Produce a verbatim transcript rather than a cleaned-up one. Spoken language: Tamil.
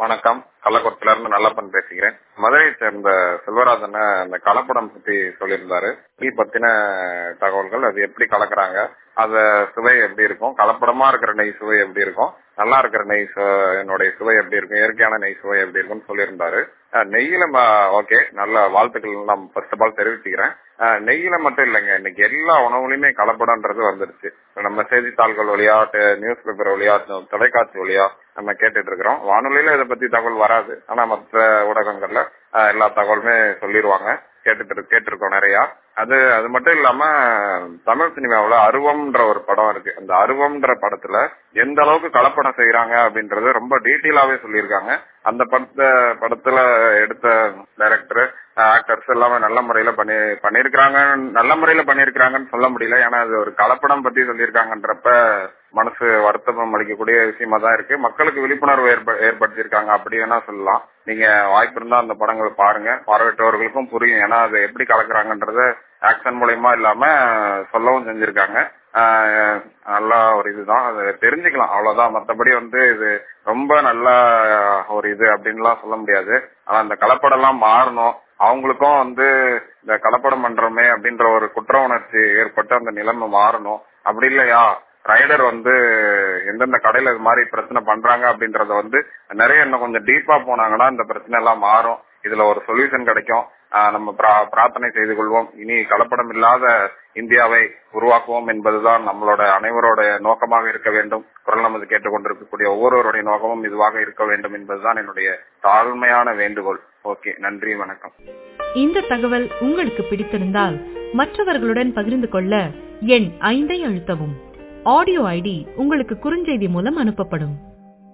வணக்கம். கள்ளக்குறிச்சியில இருந்து நல்லப்பன் பேசுகிறேன். மதுரையை சேர்ந்த செல்வராஜன் அந்த கலப்படம் பத்தி சொல்லியிருந்தாரு. டீ பத்தின தகவல்கள், அது எப்படி கலக்குறாங்க, அத சுவை எப்படி இருக்கும், கலப்படமா இருக்கிற நெய் சுவை எப்படி இருக்கும், நல்லா இருக்கிற நெய் என்னுடைய சுவை எப்படி இருக்கும், இயற்கையான நெய் சுவை எப்படி இருக்கும்னு சொல்லியிருந்தாரு. நெய்யில ஓகே, நல்ல வாழ்த்துக்கள் நான் ஃபர்ஸ்ட் ஆஃப் ஆல் தெரிவிச்சுக்கிறேன். நெய்யில மட்டும் இல்லைங்க, இன்னைக்கு எல்லா உணவுலையுமே கலப்படம்ன்றது வந்துருச்சு. நம்ம செய்தித்தாள்கள் வழியா, நியூஸ் பேப்பர் வழியா, தொலைக்காட்சி வழியா நம்ம கேட்டுட்டு இருக்கிறோம். வானொலியில இதை பத்தி தகவல் வராது, ஆனா மற்ற ஊடகங்கள்ல எல்லா தகவலுமே சொல்லிடுவாங்க. கேட்டுட்டு கேட்டிருக்கோம் நிறைய. அது அது மட்டும் இல்லாம தமிழ் சினிமாவுல அருவம்ன்ற ஒரு படம் இருக்கு. அந்த அருவம்ன்ற படத்துல எந்த அளவுக்கு கலப்படம் செய்யறாங்க அப்படின்றது ரொம்ப டீட்டெயிலாவே சொல்லியிருக்காங்க. அந்த படத்தை படத்துல எடுத்த டைரக்டர், ஆக்டர்ஸ் எல்லாமே நல்ல முறையில பண்ணி பண்ணிருக்காங்க நல்ல முறையில பண்ணிருக்காங்கன்னு சொல்ல முடியல. ஏன்னா அது ஒரு கலப்படம் பத்தி சொல்லியிருக்காங்கன்றப்ப மனசு வருத்தம் அளிக்கக்கூடிய விஷயமா தான் இருக்கு. மக்களுக்கு விழிப்புணர்வு ஏற்படுத்தியிருக்காங்க அப்படி வேணா சொல்லலாம். நீங்க வாய்ப்பு இருந்தா அந்த படங்களை பாருங்க, பார்வையற்றவர்களுக்கும் புரியும். ஏன்னா அது எப்படி கலக்குறாங்கன்றத ஆக்ஷன் மூலயமா இல்லாம சொல்லவும் செஞ்சிருக்காங்க. நல்லா ஒரு இதுதான், அதை தெரிஞ்சுக்கலாம், அவ்வளவுதான். மற்றபடி வந்து இது ரொம்ப நல்ல ஒரு இது அப்படின்லாம் சொல்ல முடியாது. ஆனா இந்த கலப்படம் எல்லாம் மாறணும். அவங்களுக்கும் வந்து இந்த கலப்படம் பண்றோமே அப்படின்ற ஒரு குற்ற உணர்ச்சி ஏற்பட்டு அந்த நிலைமை மாறணும். அப்படி இல்லையா, ரைடர் வந்து எந்தெந்த கடையில இது மாதிரி பிரச்சனை பண்றாங்க அப்படின்றத வந்து நிறைய இன்னும் கொஞ்சம் டீப்பா போனாங்கன்னா இந்த பிரச்சனை எல்லாம் மாறும். இதுல ஒரு சொல்யூஷன் கிடைக்கும். நம்ம பிரார்த்தனை செய்து கொள்வோம். இனி கலப்படம் இல்லாத இந்தியாவை உருவாக்குவோம் என்பதுதான் நம்மளோட அனைவரோட நோக்கமாக இருக்க வேண்டும். குரல் நமது கேட்டுக்கொண்டிருக்கக்கூடிய ஒவ்வொருவருடைய நோக்கமும் இதுவாக இருக்க வேண்டும் என்பதுதான் என்னுடைய தாழ்மையான வேண்டுகோள். ஓகே, நன்றி, வணக்கம். இந்த தகவல் உங்களுக்கு பிடித்திருந்தால் மற்றவர்களுடன் பகிர்ந்து கொள்ள எண் ஐந்தை அழுத்தவும். ஆடியோ ஐடி உங்களுக்கு குறுஞ்செய்தி மூலம் அனுப்பப்படும்.